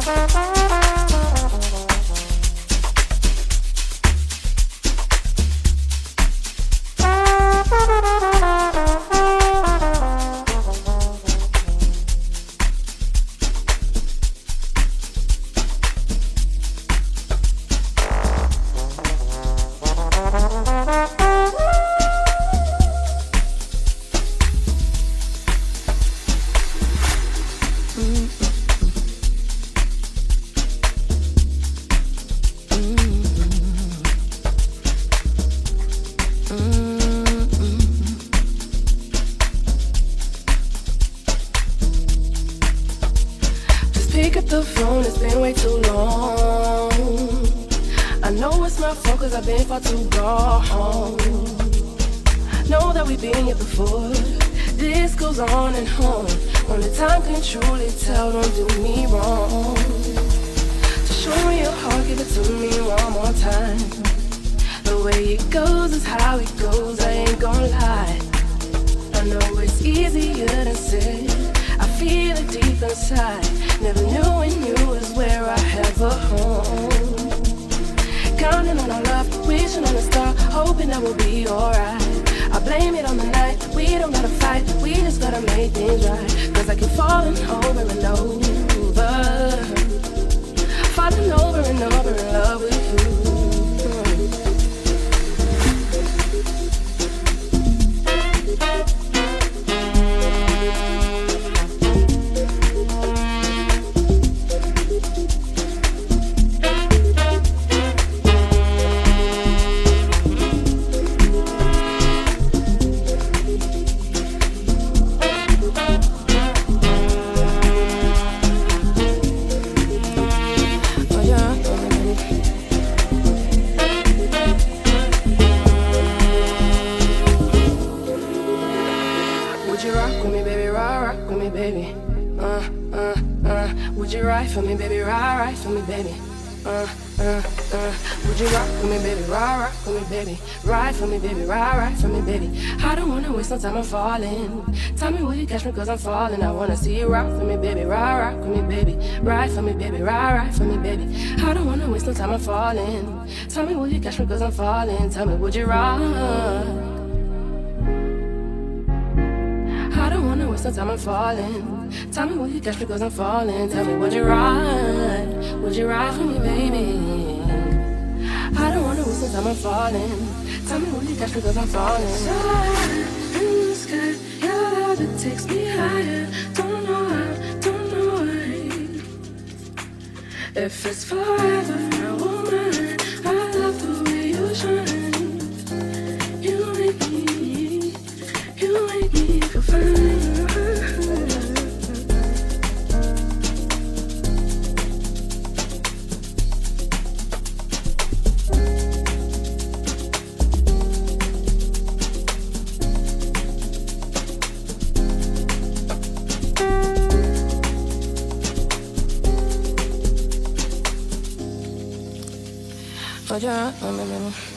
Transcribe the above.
Pick up the phone, it's been way too long. I know it's my fault cause I've been far too gone. Know that we've been here before. This goes on and on. Only time can truly tell, don't do me wrong. So show me your heart, give it to me one more time. The way it goes is how it goes, I ain't gonna lie. I know it's easier than said, I feel it deep inside. Never knew when you was where I have a home. Counting on our love, wishing on a star, hoping that we'll be alright. I blame it on the night, we don't gotta fight, we just gotta make things right. Cause I keep falling over and over, falling over and over in love with you. Would you ride for me, baby? Ride for me, baby. Would you rock for me, baby? Rock for me, baby. Ride for me, baby. Ride for me, baby. I don't wanna waste no time, I'm falling. Tell me will you catch me cause I'm falling. I wanna see you rock for me, baby. Rock for me, baby. Ride for me, baby. Ride for me, baby. I don't wanna waste no time, I'm falling. Tell me will you catch me cause I'm falling. Tell me would you rock? I don't wanna waste no time, I'm falling. Tell me will you catch me cause I'm falling. Tell me would you ride? Would you ride for me, baby? I don't wanna waste no time, I'm falling. Tell me will you catch me cause I'm falling. So high in the sky, your love it takes me higher. Don't know how, don't know why. If it's forever, now or mine, I love the way you shine. You make me feel fine. Oh, yeah,